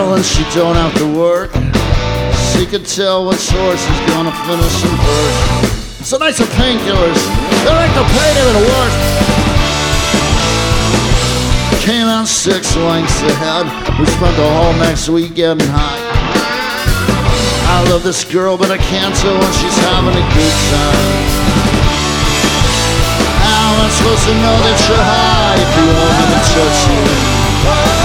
Marilyn, she don't have to work. She could tell which horse is gonna finish in first. So nice of painkillers, they make the pain even worse. Came out 6 lengths ahead. We spent the whole next week getting high. I love this girl, but I can't tell when she's having a good time. How am I supposed to know that you're high if you won't even touch me?